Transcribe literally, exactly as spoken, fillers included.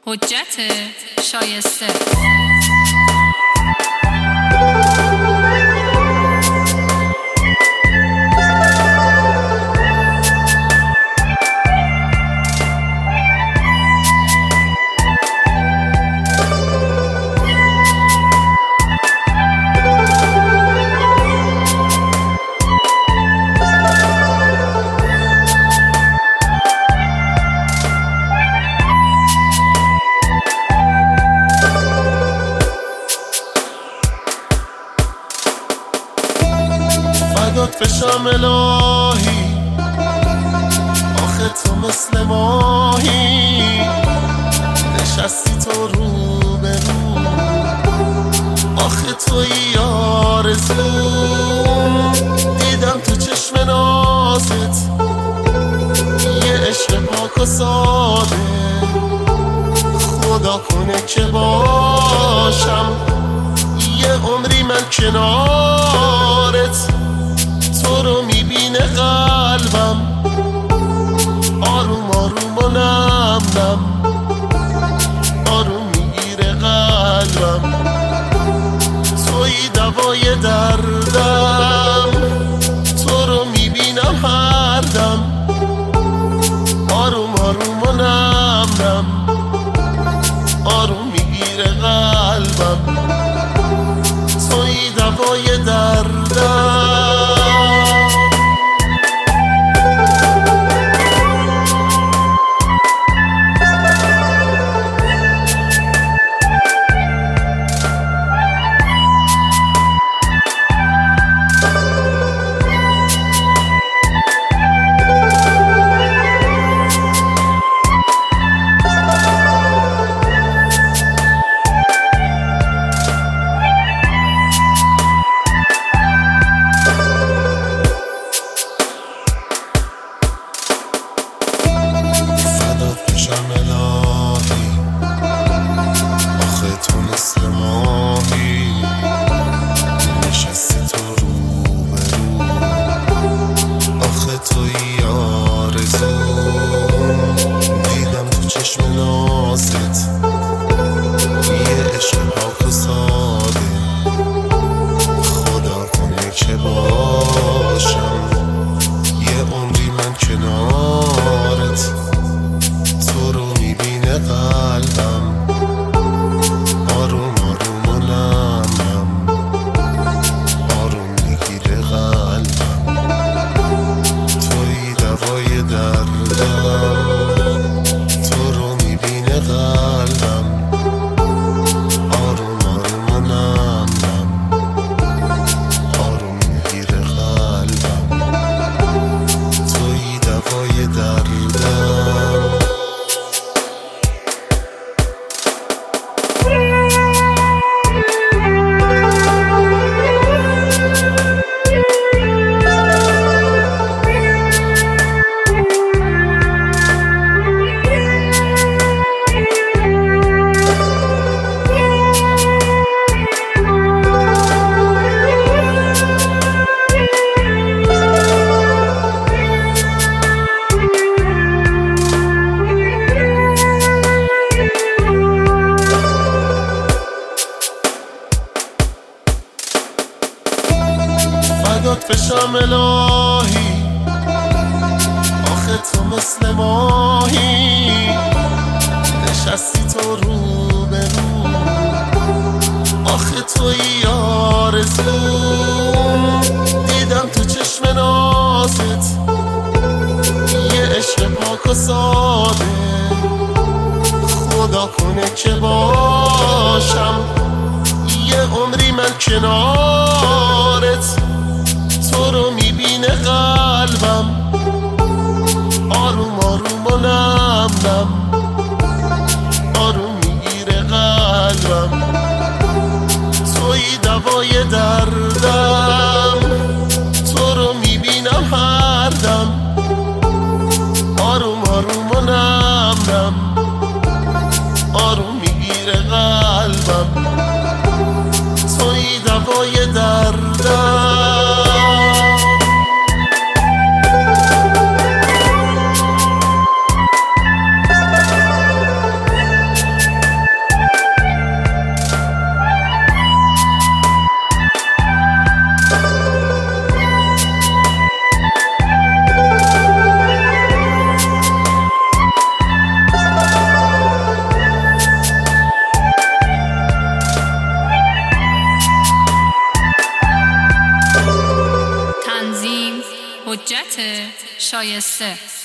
حجت شایسته. فشم الهی، آخه تو مثل ماهی نشستی تو رو به رو، آخه توی آرزو دیدم تو چشم نازت یه عشق پاک و ساده، خدا کنه که باشم یه عمری من کنارت، تو رو میبینه قلبم آروم آروم و نم نم، آروم میگیره قلبم، توی دوای دردم، تو رو میبینم هر دم آروم آروم و نم نم، آروم میگیره قلبم، توی دوای دردم. فشم الهی، آخه تو مثل ماهی نشستی تو رو به رو، آخه توی آرزو دیدم تو چشم نازت یه عشق پاک و ساده، خدا کنه که باشم یه عمری من کنارت، تو رو میبینه قلبم آروم آروم و نم نم، آروم میگیره قلبم، توی دوای دردم، تو رو میبینه قلبم آروم آروم و نم نم، آروم میگیره قلبم، توی دوای دردم. فشم الهی، آخه تو مثل ماهی نشستی تو رو به رو، آخه توی آرزو دیدم تو چشم نازت یه عشق پاک و ساده، خدا کنه که باشم یه عمری من کنارت، تو رو میبینه قلبم آروم آروم و نم نم، آروم میگیره قلبم، توی دوای دردم، تو رو میبینم هر دم آروم آروم و نم نم، آروم میگیره قلبم، توی دوای دردم. حجت شایسته.